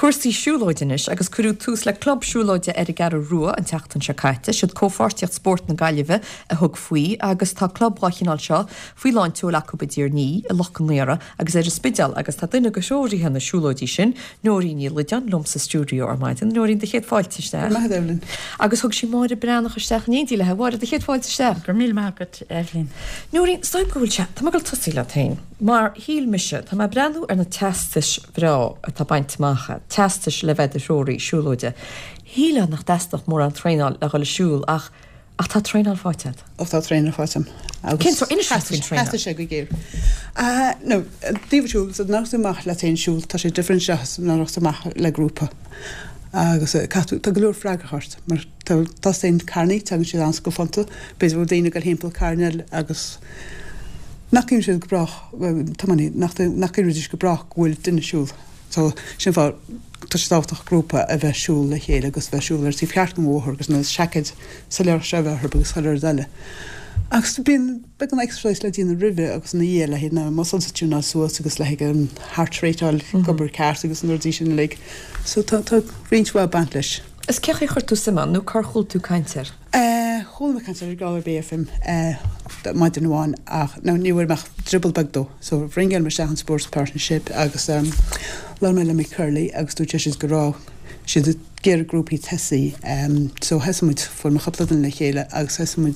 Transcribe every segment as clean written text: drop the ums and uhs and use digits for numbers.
Cuasaí siúlóidenis agus curú tús le club siúlóide ar gar rua an teachtain se caite, siad cófortiocht sport na Gaillimhe a thug faoi agus tá club láchinál seo faoi láin tú lecu bedír ní a lochan léara agus ar a spidal agus tá duine go seoirithe na siúlóidí sin nóirí ní lidean lom sa stúdio ar maidin nóirín de chéad fáilteiste. Agus thug sí máir breannach isteach nídí le bhhar de chéad fáilteiste. Gur míl mágad Evelyn. Nóirín stoim gohfuil se, tá magal tosí le tain. Mar híl mise, tá má breanú ar na testis bhrá a tá baint mácha. Testis le bheith a seoirí siúlóide. Híle nach deistech mór an tréinál le goil siúl ach tá tréinál fáitead. Tá tréinál fáitem. Cén so inis tréinál? Heasta sé go géir. No, díomhsúil sa nachtamach le taon siúl tá sé differenseachas ná nachtamach le grúpa. Agus tá glúr freagachart, mar tá sé carní tegann siad ans go fonta, beidir bh daine gur himpeall carneil agus nachcinn siad go brach, nachcinn rididir go brach bhfuil duine siúl. So sin fá tá sé dáchtach grúpa a bheith siúl le chéile agus bheith siúl ar tí feart go mhóthir agus na seacaid sa leir se bheith agus chuir deile. Agus bíon be an exercise le dtíana ribhe agus na dhéile hé na má sansaúna suas agus le an heart rateáil gobar ceart agus an ordí sin le. So tá rionshfuil bant leis. Is cecha chuir tú simán nó carchúil tú caiintear? Chúil me caiintear ar gáir BFM maid an bháin ach ná níhfuir meach dribblebagdó, so ringeal mar seachan sports partnership agus le me le mi curly agus tú teis go rá siad géir grúpaí tesaí so hesamid fu me chapladan le chéile agus hesamid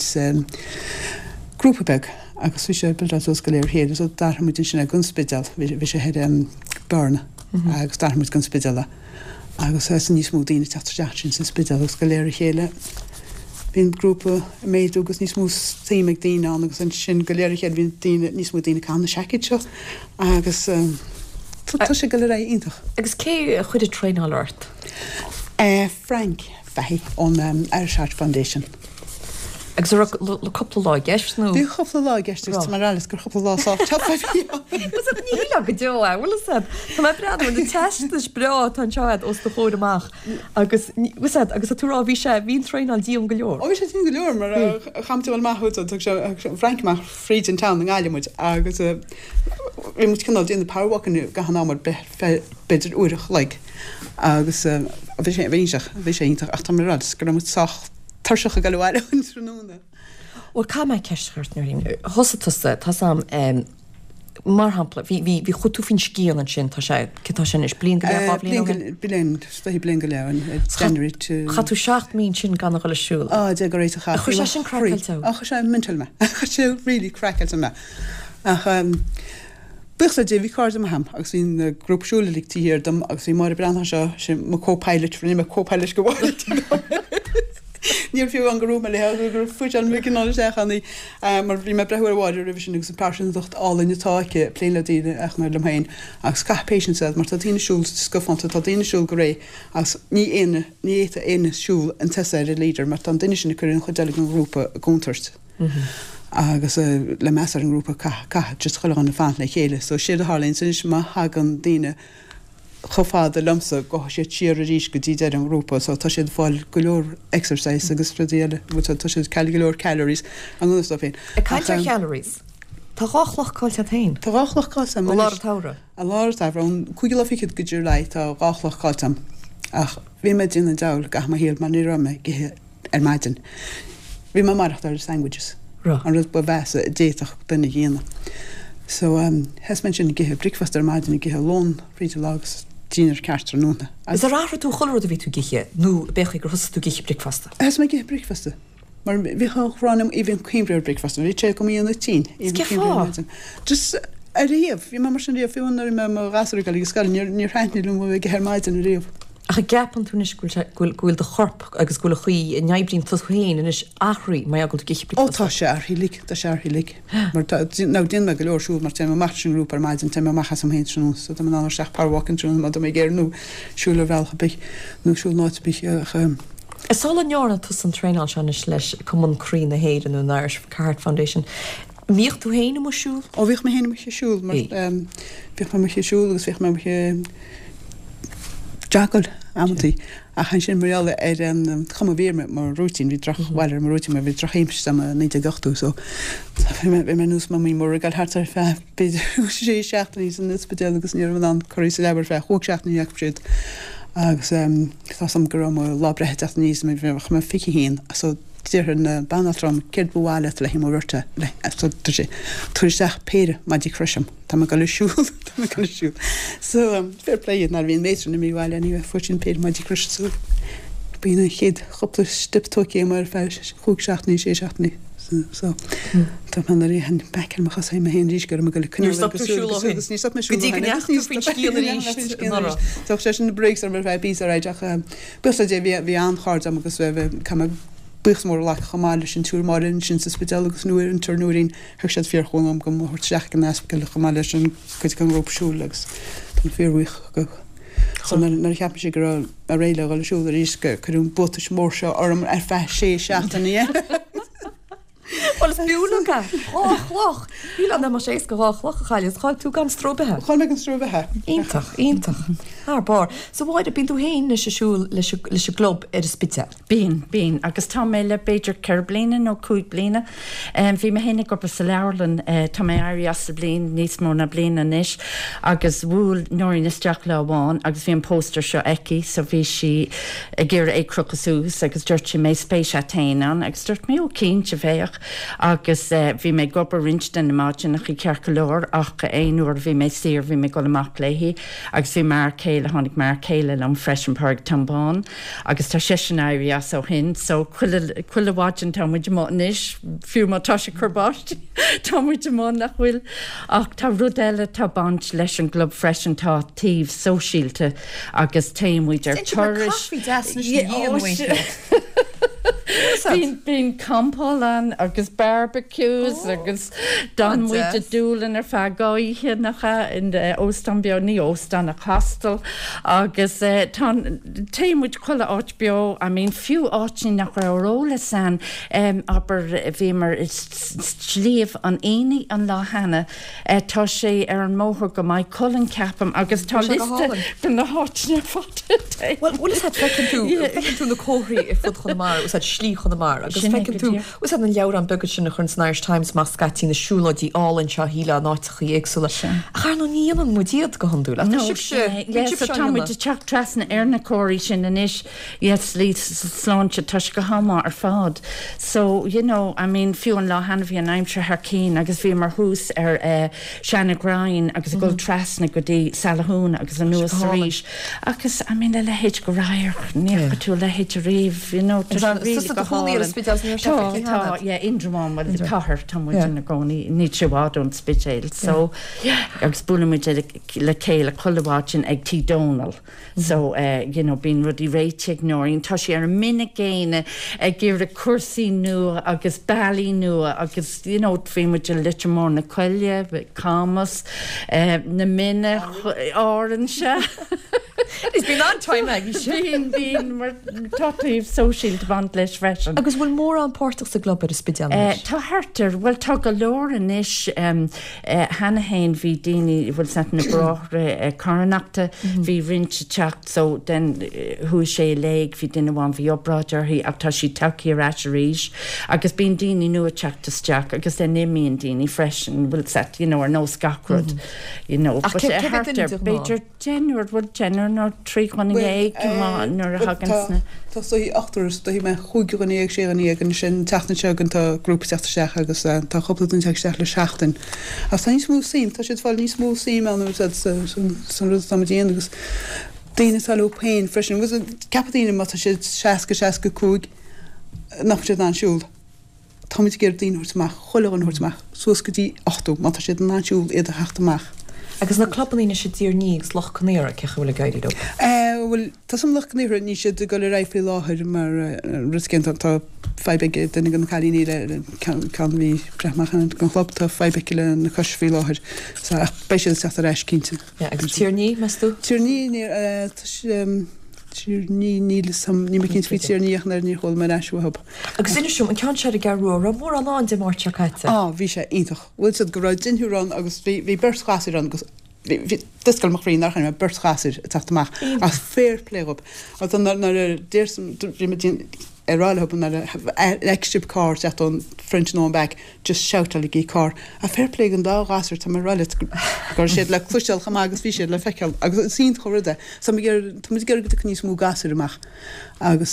grúpabeg agus bhí sé bildas go léir héad so darhamid sin a gunspidal bhí sé head barna agus darhamid gunspidala agus hesan níos mú daoine teachtar sin sa spidal agus go léir chéile bhín grúpa méid agus níos mú tíimeag daine an agus an sin go léir chéad bhín níos mú daine cána seacaid seo agus tá sé go le ra ítach. Agus cé chuid a tréinál ort? Frank Fahey ón Irish Heart Foundation. Agus le coppla lá gceist nó? Bhí chopla lá geist mar elas gur chopla lá sáil Was it ní le go deo bhfuil sa Tá mai bread na testas breá tá sead os do chóir amach agus agus a túrá bhí sé bhín tréinál díom go leor. Ó bhí sé tí go leor mar chamtíil maithúta tu Frank mar fríd in town an gáilemuid agus bhí mu cinál díon na powerwalkanú go hanámar beidir uirich le agus bhí sé bhíseach bhí sé ítach ach tá mar rad gur mu soch tarseach a galhile an trúna. Ó cá mai ceistchart nuirín hosatasta tá sam mar hapla hí chutú fin scían an sin tá sé citá sin is blion go le blion stahí blion go leabhain January to Chatú 7,000 sin gan go leisiúil. De go réit a chu sé sin crackáilte. Chu sé mintal me. Chu sé rilí crackáilte me. Ach buchla dé bhí cáir am ham agus hín grúpsúla líchtí hir dom agus bhí mar breanna seo sin má cópailit frí me cópailis go bhil. Níor fiú an goúma le gur fuid an micin á seachannaí mar bhí me brethúir bháidir revision agus an persin docht álainn atáice pléile daine ach nar lemhain agus capation said mar tá daine siúil scofananta tá daine siúil go ré agus ní éta éine siúil an tesair a líidir mar tá daine sin chur an chudeala an grúpa a gúntart. Agus le measar an grúpa just choile an na fan le chéile, so siad a hálinn sin is má hagan daine chofáda lumsa go sé tíar a ríis go dtí an grúpa, so tá siad fáil go leor exercise agus fredéile tá siad ceil go leor calories an gúna féin. Caiintear calories? Tá gachlach cáilte tain? Tá gachlach cáiltam. A lá tára? A lá tára an chuige fichiid go dúr leit tá gachlach cáiltam ach bhí me dtíanana dail gach má héal man ní rame githe ar maidin. Bhí má marach ar sandwiches. An rud ba bheasa a déach duna dhéana. So hes men sin githe bricfast ar maidin githe lón fríte lágus dínar ceartar núna. Is a rára tú choir a bhí tú giche nó becha gur hosa tú giche bricfasta? Hes me githe bricfasta. Mar bhí ránam íbhíon cuimreir bricfasta, bhí sé go íonna tí. Just a riamh, bhí mar sin riamh fiúnar me mar gasú gal agus scal níor haintní lúm bh githir maidin a riamh. A gapan tú is gúil de chorp agus gúil chuí in neibrín tu chuhéin in is achraí mai agul giche bricfasta. Ó tá sé arhílik, tá sé arhílik. Mar ná dín me go leor siúil mar téime marsin grúpa ar maidin téime machchas am héint trúna, so tá ná seach powerwalking trúna, má mé géir nó siúla bhheilcha bich nó siúil náit bich Is all an jarna tus an tréinál sean is leis cumman crí na héidir nó Irish Heart Foundation. Míocht tú héine mo siúl? Ó bhíoch me héine mo siúl, mar bhíoch me siúl agus bhíoch me jackal amtí a chan sin marall ar an chuma bhír mar rútín bhí drach bhile mar rútín mar bhí drachéimse sam a 98 so bhí me nús má mí mór gal hartar fe beidir sé seachtaní san nuspadéal agus níor an choirí sa lebar fe chuach seachtaí ag siad agus tá sam go mó lábrethe níos mé bheh me fici hín so Dir na banatrom ceir bháile le hí mórte tuaisteach péire maidí cruisiam Tá go le siúil go siú. So fair play nar bhíon méidir na míhile ní fusin péir maidí cruisiú. Bína chéad chopla stiptócé mar fe chuúgseachnaí sé seachnaí. So Tá man í hen becin mar chas me hen rígur me go le cnú Tá sé sin breaks ar mar bheith bí aideach bu dé bhí anchard am agus bheith buchmór le chaáile sin túrmáin sin sa spedégus nuir an turúín thu sé fíorchóm go mthir seach an as go le chaáile sin chuid gan rópsúlegs Tá fíorhuiich go. So nar cheappa sé gur a réile go siúla rísce chuún botas mór seo orm ar fe sé seachtaí. Well is biúlacha chloch Bhí an mar sééis go chloch chaile cháil tú gan stróbethe. Cháil me an stróbethe. Ítach bar. So bháid a bín tú héin leis siúil leis glob ar a spite. Bín agus tá mé le beidir ceir bliana nó 5 bliana. Bhí me hénig go sa leirlan tá mé airí as blin níos mó na bliana níis agus bhúil nóirí isteach le bháin agus bhí an póster seo eici so bhí si ggéir é cruchasús agus dúirt si mé spéis a tainan agus dúirt mé ó cín se bhéach agus bhí mé gobar rinst in na máidirnach í cearcha leir ach éonúir bhí mé sir bhí mé go amach léhí agus bhí mar céile tháinig mar céile am Freisin Park Tambán agus tá sé sin éirí as ó hin so chuile bháin tá muid má níis fiú mátá sé chubáist tá muid má nach bhfuil ach tá rud eile tá bant leis an glob Freisin tá tíomh sóisialte agus taimmuidir tuairis. Bín campálan agus barbecues agus danmuid a dúlan ar fe gáíthe nachcha in óstan beo ní óstan a chastal agus téimmuid chuile áit beo a mín fiú áitin nach raróla san aber bhí mar slíomh an éí an láhanana tá sé ar an móthir go maiid colin capam agus tá liste go na háitine fáte. Well is fecinn tú na cóirí I fud chun mar ús slí chun na mar agus fecinn tú ús an leabhar an bugad sin na chun Irish Times mas scatí na siúladí álann seo híle náitichaí éagsúla Char nó níanaan mudíad go honúla. Táid teach tras na airna cóirí sin inis slí sláinte tuis go hama ar fád. So, I mean, fiú an láhanana bhí an aimimse th cín agus bhí mar hús ar Shanna Grain agus go trasna go dtí Salahún agus an nuas ríis. Agus, I mean, le héid go ráir, níor tú le héid a riomh, Indramán mar cahar tamid na gcóí ní seháún spitéil. So agus búnamuid le céile chohhain ag tí Donal. So bín rudí réiteag nóirín tá sé ar an minic géine ag gur a cuasaí nua agus bailí nua agus féimiid a litemór na coile camas na mine áan se. Is bín antáim ag bín mar tatíomh sóisialt band leis freisin. Agus bhfuil mór an pórtach sa glob ar is spideal. Tá hartar bhfuil tá go leir inis hena hain bhí daoine bhfuil sant na bráthre carnachta bhí rinte teacht so den thu sé léig bhí duine bháin bhí obráidir ach tá sí taí ar a ríis agus bíon daoine nua teachtasteach agus den nimíon daoine freisin bhfuil set ar nó scacrod beidir genúir bhfuil genúir nó trí chunig nuair a hagansna. Tá so hí 8úrs do hí me chuúgan éag sé an éag an sin teachnasegan tá grúpa teachtaseach agus tá choplaún teagteach le seachtain. As tá níos mú sim, tá sé fáil níos mú sim an san ru samdíana agus daine talú pein freisin gus capdaine má tá sé 6 cúig nach sé an siúl. Táid gur daon thuirtach chola an thuirtach suas go dtí 8ú má tá sé an siúl iad a heachtamach. Agus na clubbaíine sé tír níos lech chunéir cecha bhfuil gaiidir. Bhfuil tá sam lechníir ní sé go le raifhí láthir mar ruscin tá febeige denna an chalíile can bhí brethmachan go chlub tá febeige le na cosfhí láthir sa béisi se a reis cinnte. Agus tíirní meú? Tíirní ní cinn fí tíirníoch nar ní hol mar eisúhab. Agus inisiúm an cean se a garú ra mór an an de máte caiite. Bhí sé ítach. Bhfuil go raid dinúrán agus bhí berschair an agus discail mar fríí nachchan me berschair teachtamach as fér plé op. Nar ráil op extra car at on French no back just shout í car a fair play an dá gasir tá ráile gur sé le cluisteil chamagus fi sé le feiceil agus sin choide sam gur níos mú gasir amach agus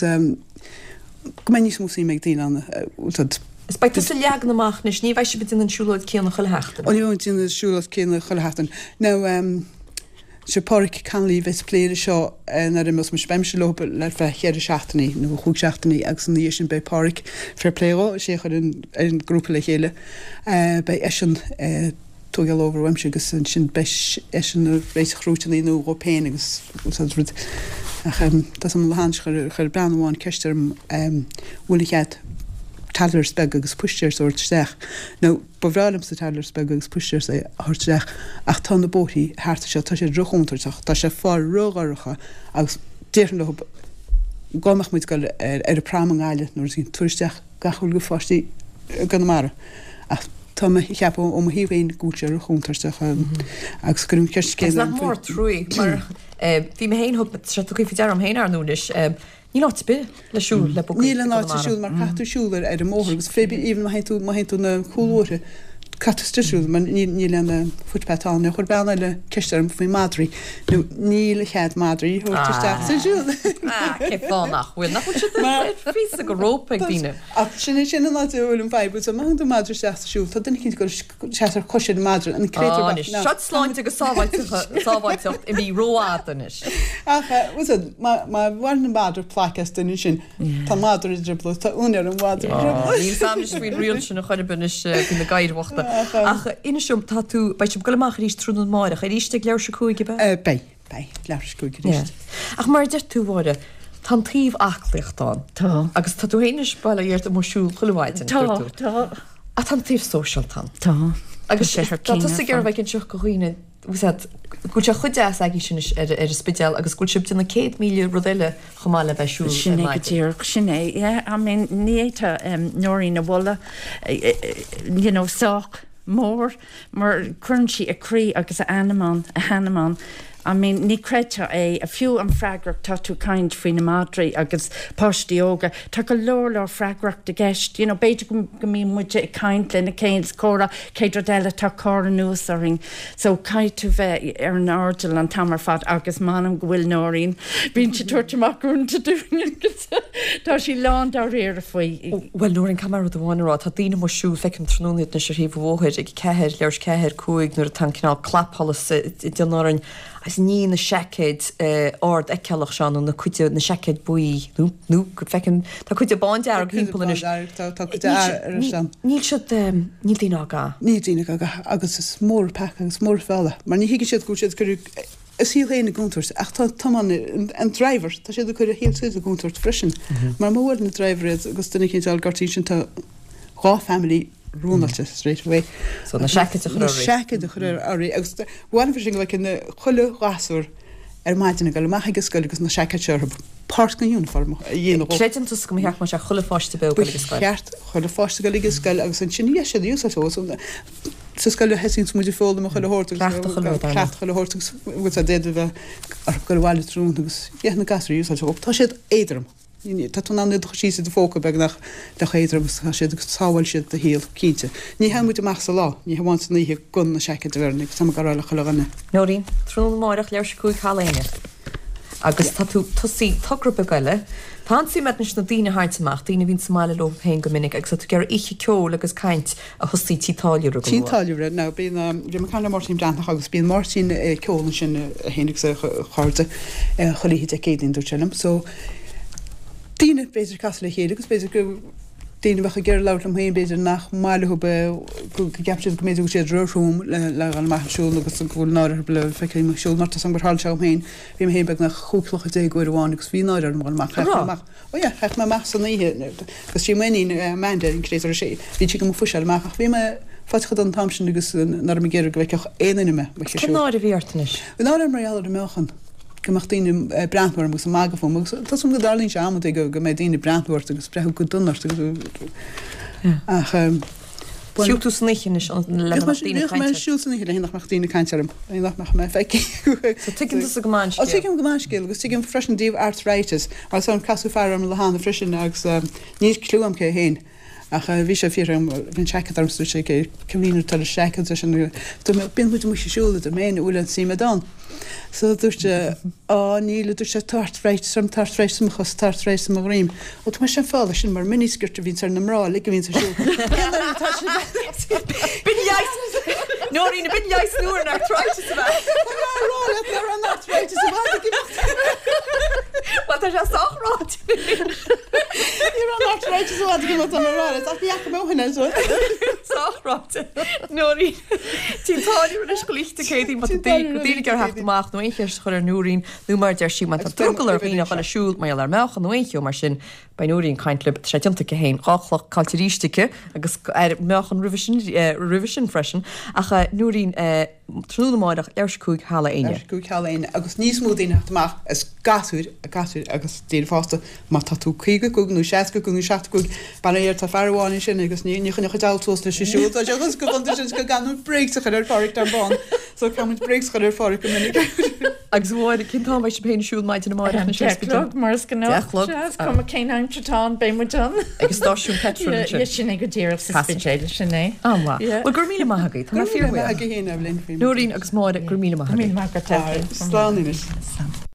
go níos mú sí meid dí an Is bei tussen leag amach nes ní weis bet in siúlóid céan nach choleheachtain. On in siúlóid céan choleheachtain. No se porric canlí vis pléir seo na mus mar spemse lope le fe chéir seachtaí nó chuúg seachtaí agus an níos sin bei porric fer pléró sé chu an grúpa le chéile bei eisian tugeal overwemse agus sin beis eisian rééis chrútaí nó Européin agus rud dat am lehan chu breháin ceistem bhuiligheid talar speg agus puisteir soort steach. No, bevrálam sa talar speg agus puisteir sa hort steach ach tá na bótí háta se tá sé drochúntarach tá sé far rógáiricha agus déan le gomach muid go ar a pram gáile nó sin tuaisteach gachúil go fáistí gan mara ach tá cheap ó híhhéin gúte ar chúntarsteach agus gurm ceist cé mór trúí mar bhí mé héin hop se tú fi dearm héin ar núis Ní láit be lesúl le Níl an áitisúil mar catúsúlar ar mógus fébi even tú na choúre catúsúil man ní lena futpetána chuir bena le ceistem fao Madri nó níle chead Madri thuteúil. Ke fánach bhfuil nach fi go rópa díine. Sinna sin náúil an feibú a man do Madri seúil, tá den cin go sear cosisiid Madri an créidir. Sláinte agus sáhaitocht i bhí roáis. má bhhar na Madri placas den sin tá Madri dribble tá únar an bhd. Ní sam bhí riil sin nach chuine bunis hí na gaiirhachta. Ach inisiom tá tú bei goach rís trún máireach a ríiste leir se chuige be? Bei leir chuige. Ach mar de tú bhide tá tríomh achlichtán Tá. agus tá tú héidir bailíart a marsúl choáid Tá. a tá tíomh social tan. Tá. Agus sé gur bheith cin seoch go chuoine go se chudé aigi sin ar spidal agus go sibte na 100 milliún rodile chomáile bheitsú Sinnétíir sinné a mé níta nóirí na bhla soch mór mar crunchí arí agus a Hanneman I mean, ní creite é a fiú an freigrach tá tú caint faoin na Madri agus postí óga, tá go leor freigrach de gceist, beidir go mí muide i caint le na céins córa céidir deile tá córa nús aring, so caiit tú bheith ar an ardal an tamar fad agus manam go bhfuil nóirín, bín si tuairteachún te dúin agus tá sí lán dá réir a faoi. Well nóirin camara do bhhainrá, tá dtíine mar siú fecin trónúid na sé híh bhóid ag ceir leir ceir cuaig nuair a tancinál claphallas i dionárin as ní na seicid ard eceach seán na cuide na seicid buí nó go fecin tá cuide bán dear hímpla níl si níl dí ága. Ní dtíine agus is mór pe agus mór fála, mar ní hiigi siad go siad gur is hí réna gúntúirs ach tá an driver tá siad a chuir a héal a gúntúirt frisin, mar mór na driver agus duna chéál gartí sin tá rá family rúnalte straight away. So na seicid a chuir áí agus bháin sin le na chuile gasúr ar maidina go maithe agus scoil agus na seicid seir páirt na uniform dhéana. Créidir tú go heach mar se chuile fáiste be Cheart chuile fáiste go agus scoil agus an sin sé dús sa scoile heín muidir fóla a chuile hórta chuile hórtagus bhfuil a déidir bheith ar go bhhaile trún agus na gasú ús tá siad éidirm. Tá tú ná sí de fóca be nach de chéidir sé sáhail siad a héal cínte. Ní ha muid meach sa lá, ní bhaint níthe gun na seice bhharnig sam goráile choganna. Nóirín trún máireach leir se cúig chaléine. Agus tá tú tosí tugrúpa gaile, tá sí menis na dtíine háirteach, dína bhín somáile lo féin go minic, agus tú gur iche ceol agus caint a thusí títáliú. Títáliú ná bíon chuna mórtíim deantach agus bíon mórtín ceolna sin a hénig sa cháirte cholíhí a cédín dúirtelum, so Díine beidir cas le chéad agus beidir go déine bhecha ggéir leir am héon beidir nach máile go gapsid go méidir go sé drúm le an maithsúil agus an bhfuil náir ble feiceim siúil ná san gur háilse héin, bhí héon beag nach chúplacha dé goir bháin agus bhí náir mar mach heith me meach san ihe gus sí muí meinde in créidir sé, bhí si go fuisiil meach bhí me fáchad an tamsin agus nar mé géir go bheith éanaime náir a bhíartanis. Ná mar de mechan. Gemach díine brandhar mus magafom, Tá go darlín se am go mé díine brandhart agus breú go dunnart Siúú snichin is an le siúsanna nach nach tína caiintearm nach me feici. tuinn a gomáin. Tuigim gomáiscil, agus tuigim freisin díomh arthritis, mar san casú fearm le hána freisin agus níos clúam cé héin. Ach bhí sé fi bhín seaarmstú sé cumíú tal secha bin mu mu siúla a mé úlan sí me don. So dúirte níle dú sé tartréit sem tartréit sem chus tartréit sem a rím. ó tu sé fála sin mar minisgurte vín ar namrá le vín siú. Nóína bin jaisúr nach tráite Wat sé sárát? Sáráte. Nóí Títáú is golíte chéí mat dénig ar heachach nó éiche chuir núín nú mar deir si man tugalar hína chu asúl mai ar mechan nó éo mar sin bei núín caiintlib sé dianta go héin áchlach caltirístice agus mechan revision freisin a núín trúlamáideach airscúig hála aine. Cúig hála aine agus níos mú daoineachtamach is gasúid agus déir fásta má tatú chuige goú 6 go 6 ban ar tá farháin sin agus níchan chadaltósta sé siú agus go sin go ganú breach chu ar fáric ar ban, so cum breaks chu ar fáric go minic. Agus bháid cinntáid sé péin siúil maid na máid mars cum céim tretá bé mu don. Agus stáisiún petrol sin go ddíir saspéile sinné. Well gur míle maigad tá fi a héana blin. Nóín agus máid gur míle maigad. Slánínis.